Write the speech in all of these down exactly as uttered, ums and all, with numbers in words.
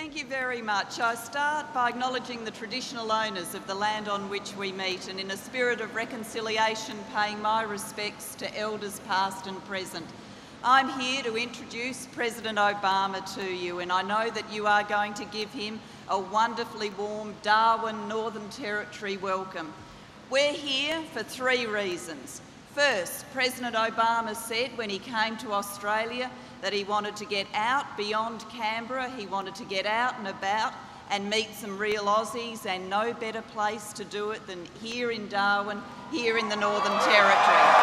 Thank you very much. I start by acknowledging the traditional owners of the land on which we meet, and in a spirit of reconciliation paying my respects to elders past and present. I'm here to introduce President Obama to you, and I know that you are going to give him a wonderfully warm Darwin Northern Territory welcome. We're here for three reasons. First, President Obama said when he came to Australia that he wanted to get out beyond Canberra, he wanted to get out and about and meet some real Aussies, and no better place to do it than here in Darwin, here in the Northern Territory.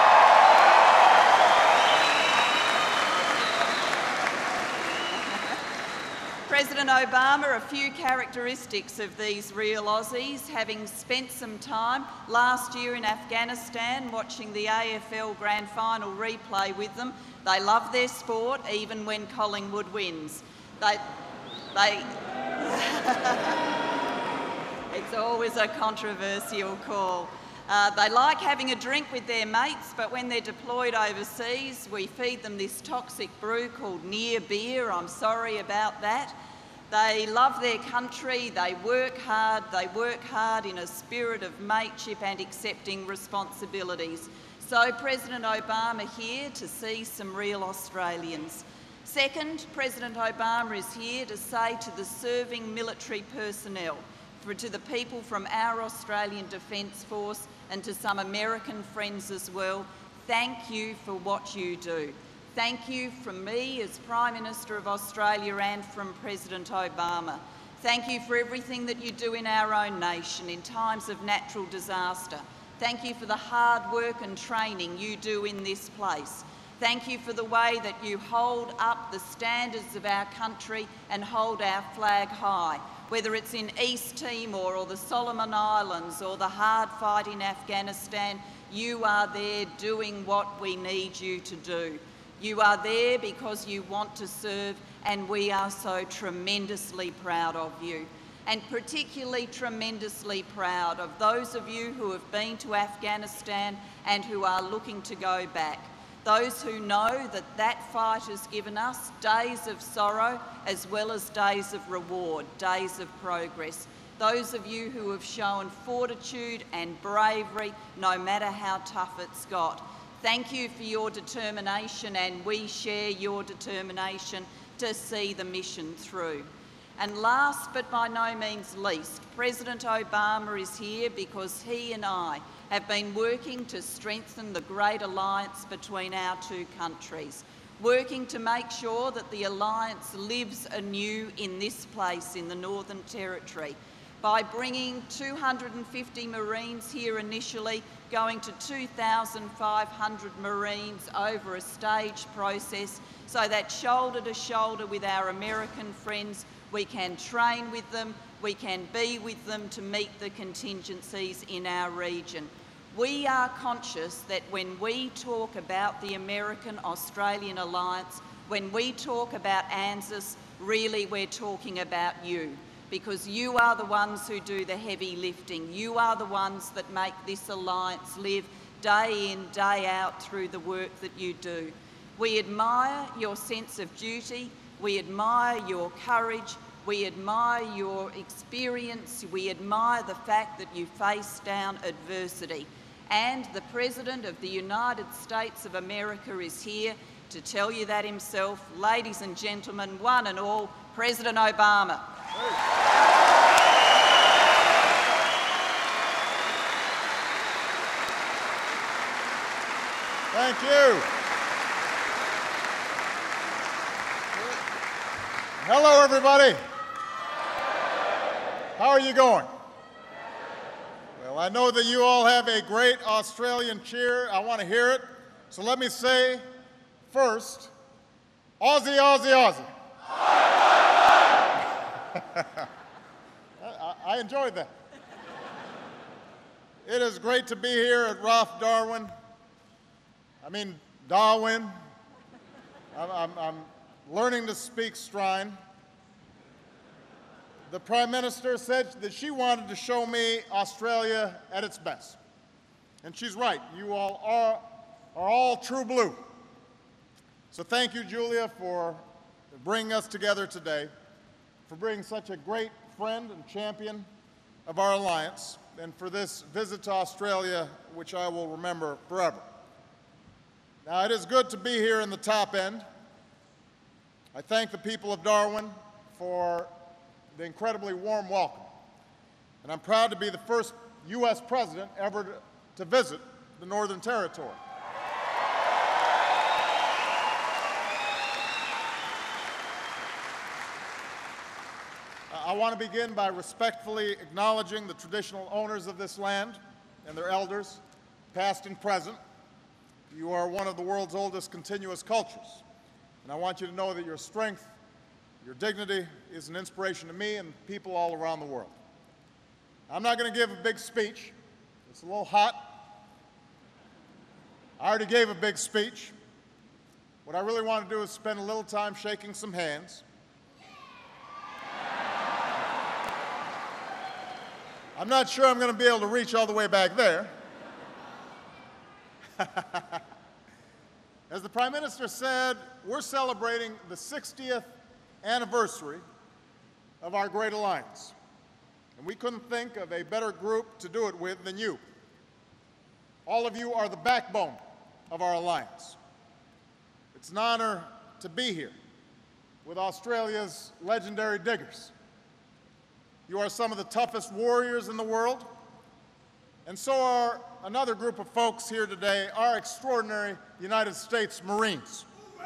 President Obama, a few characteristics of these real Aussies, having spent some time last year in Afghanistan watching the A F L Grand Final replay with them. They love their sport even when Collingwood wins. They, they it's always a controversial call. Uh, they like having a drink with their mates, but when they're deployed overseas, we feed them this toxic brew called near beer. I'm sorry about that. They love their country, they work hard, they work hard in a spirit of mateship and accepting responsibilities. So President Obama here to see some real Australians. Second, President Obama is here to say to the serving military personnel, for to the people from our Australian Defence Force and to some American friends as well, thank you for what you do. Thank you from me as Prime Minister of Australia and from President Obama. Thank you for everything that you do in our own nation in times of natural disaster. Thank you for the hard work and training you do in this place. Thank you for the way that you hold up the standards of our country and hold our flag high, whether it's in East Timor or the Solomon Islands or the hard fight in Afghanistan. You are there doing what we need you to do. You are there because you want to serve, and we are so tremendously proud of you. And particularly tremendously proud of those of you who have been to Afghanistan and who are looking to go back. Those who know that that fight has given us days of sorrow as well as days of reward, days of progress. Those of you who have shown fortitude and bravery no matter how tough it's got. Thank you for your determination, and we share your determination to see the mission through. And last but by no means least, President Obama is here because he and I have been working to strengthen the great alliance between our two countries, working to make sure that the alliance lives anew in this place in the Northern Territory, by bringing two hundred fifty Marines here initially, going to two thousand five hundred Marines over a staged process, so that shoulder to shoulder with our American friends, we can train with them, we can be with them to meet the contingencies in our region. We are conscious that when we talk about the American-Australian alliance, when we talk about ANZUS, really we're talking about you, because you are the ones who do the heavy lifting. You are the ones that make this alliance live day in, day out through the work that you do. We admire your sense of duty, we admire your courage, we admire your experience, we admire the fact that you face down adversity. And the President of the United States of America is here to tell you that himself. Ladies and gentlemen, one and all, President Obama. Thank you. Hello, everybody. How are you going? Well, I know that you all have a great Australian cheer. I want to hear it. So let me say first, Aussie, Aussie, Aussie. I, I enjoyed that. It is great to be here at R A F Darwin. I mean, Darwin. I'm, I'm, I'm learning to speak Strine. The Prime Minister said that she wanted to show me Australia at its best. And she's right. You all are, are all true blue. So thank you, Julia, for bringing us together today. for being such a great friend and champion of our alliance, and for this visit to Australia, which I will remember forever. Now, it is good to be here in the top end. I thank the people of Darwin for the incredibly warm welcome, and I'm proud to be the first U S president ever to, to visit the Northern Territory. I want to begin by respectfully acknowledging the traditional owners of this land and their elders, past and present. You are one of the world's oldest continuous cultures, and I want you to know that your strength, your dignity is an inspiration to me and people all around the world. I'm not going to give a big speech. It's a little hot. I already gave a big speech. What I really want to do is spend a little time shaking some hands. I'm not sure I'm going to be able to reach all the way back there. As the Prime Minister said, we're celebrating the sixtieth anniversary of our great alliance. And we couldn't think of a better group to do it with than you. All of you are the backbone of our alliance. It's an honor to be here with Australia's legendary diggers. You are some of the toughest warriors in the world, and so are another group of folks here today, our extraordinary United States Marines.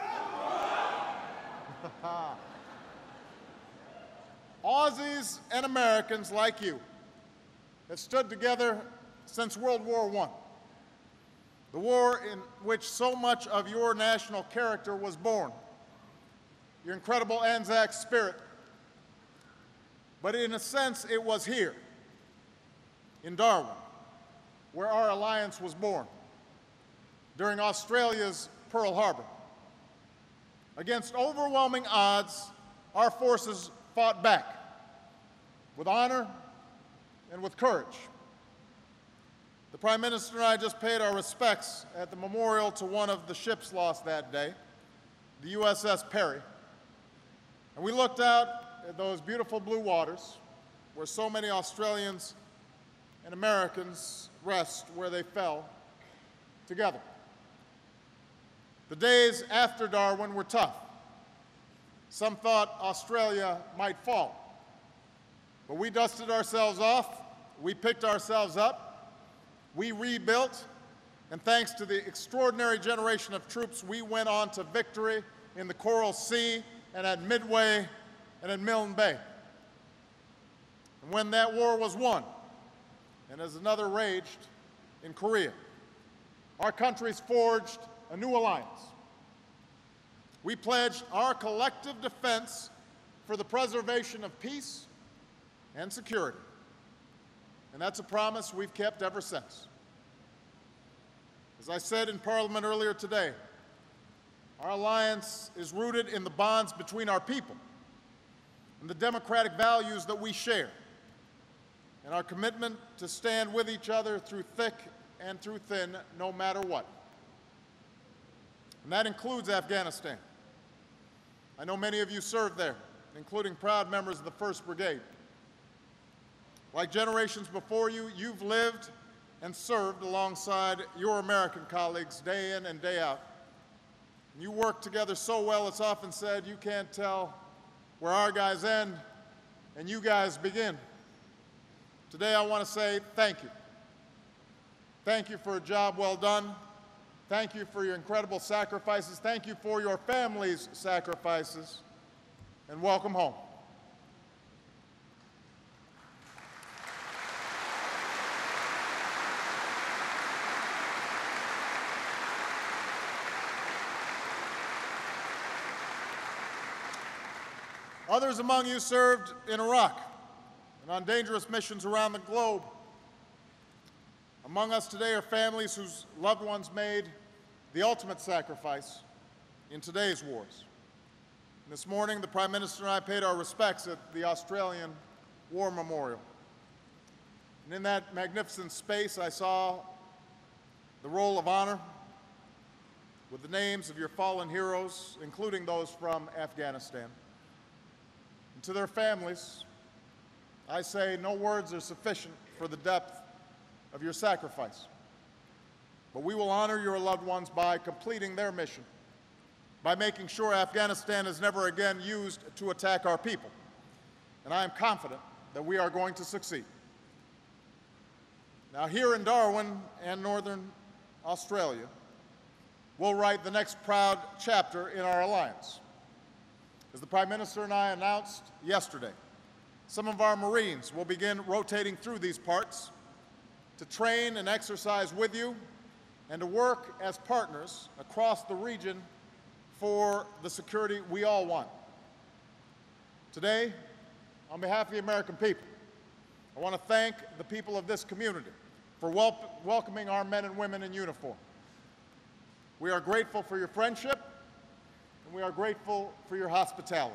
Aussies and Americans like you have stood together since World War One, the war in which so much of your national character was born, your incredible Anzac spirit. But in a sense, it was here, in Darwin, where our alliance was born, during Australia's Pearl Harbor. Against overwhelming odds, our forces fought back with honor and with courage. The Prime Minister and I just paid our respects at the memorial to one of the ships lost that day, the U S S Perry. And we looked out at those beautiful blue waters where so many Australians and Americans rest where they fell together. The days after Darwin were tough. Some thought Australia might fall. But we dusted ourselves off, we picked ourselves up, we rebuilt, and thanks to the extraordinary generation of troops, we went on to victory in the Coral Sea and at Midway and in Milne Bay. And when that war was won, and as another raged in Korea, our countries forged a new alliance. We pledged our collective defense for the preservation of peace and security. And that's a promise we've kept ever since. As I said in Parliament earlier today, our alliance is rooted in the bonds between our people and the democratic values that we share, and our commitment to stand with each other through thick and through thin, no matter what. And that includes Afghanistan. I know many of you served there, including proud members of the first Brigade. Like generations before you, you've lived and served alongside your American colleagues day in and day out. You work together so well, it's often said you can't tell where our guys end and you guys begin. Today I want to say thank you. Thank you for a job well done. Thank you for your incredible sacrifices. Thank you for your family's sacrifices. And welcome home. Others among you served in Iraq and on dangerous missions around the globe. Among us today are families whose loved ones made the ultimate sacrifice in today's wars. And this morning, the Prime Minister and I paid our respects at the Australian War Memorial. And in that magnificent space, I saw the roll of honor with the names of your fallen heroes, including those from Afghanistan. And to their families, I say no words are sufficient for the depth of your sacrifice. But we will honor your loved ones by completing their mission, by making sure Afghanistan is never again used to attack our people. And I am confident that we are going to succeed. Now, here in Darwin and Northern Australia, we'll write the next proud chapter in our alliance. As the Prime Minister and I announced yesterday, some of our Marines will begin rotating through these parts to train and exercise with you and to work as partners across the region for the security we all want. Today, on behalf of the American people, I want to thank the people of this community for wel- welcoming our men and women in uniform. We are grateful for your friendship, and we are grateful for your hospitality.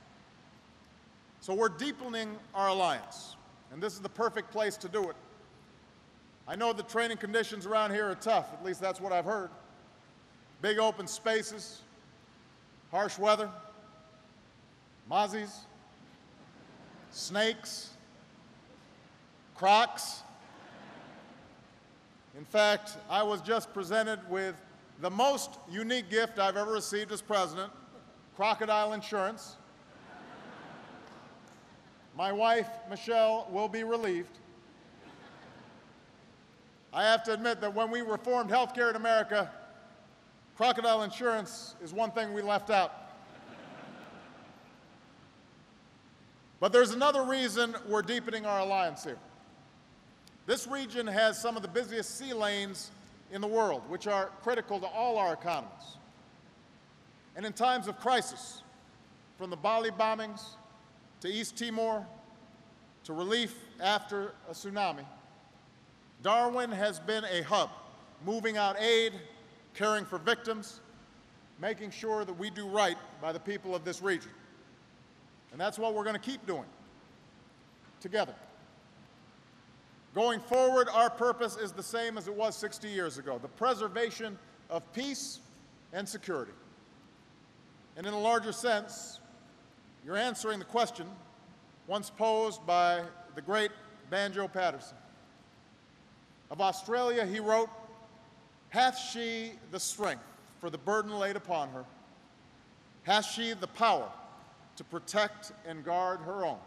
So we're deepening our alliance, and this is the perfect place to do it. I know the training conditions around here are tough, at least that's what I've heard. Big open spaces, harsh weather, mozzies, snakes, crocs. In fact, I was just presented with the most unique gift I've ever received as president, crocodile insurance. My wife, Michelle, will be relieved. I have to admit that when we reformed healthcare in America, crocodile insurance is one thing we left out. But there's another reason we're deepening our alliance here. This region has some of the busiest sea lanes in the world, which are critical to all our economies. And in times of crisis, from the Bali bombings to East Timor to relief after a tsunami, Darwin has been a hub, moving out aid, caring for victims, making sure that we do right by the people of this region. And that's what we're going to keep doing, together. Going forward, our purpose is the same as it was sixty years ago, the preservation of peace and security. And in a larger sense, you're answering the question once posed by the great Banjo Paterson. Of Australia, he wrote, "Hath she the strength for the burden laid upon her? Hath she the power to protect and guard her own?"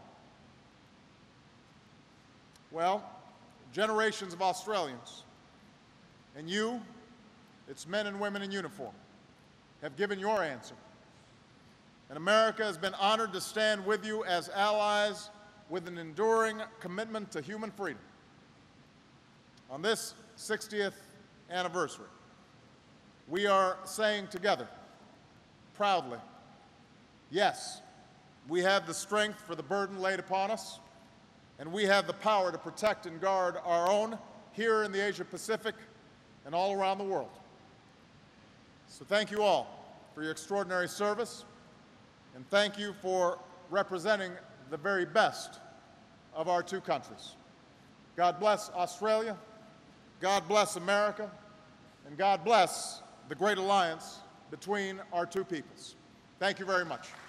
Well, generations of Australians, and you, its men and women in uniform, have given your answer. And America has been honored to stand with you as allies with an enduring commitment to human freedom. On this sixtieth anniversary, we are saying together, proudly, yes, we have the strength for the burden laid upon us, and we have the power to protect and guard our own here in the Asia-Pacific and all around the world. So thank you all for your extraordinary service, and thank you for representing the very best of our two countries. God bless Australia, God bless America, and God bless the great alliance between our two peoples. Thank you very much.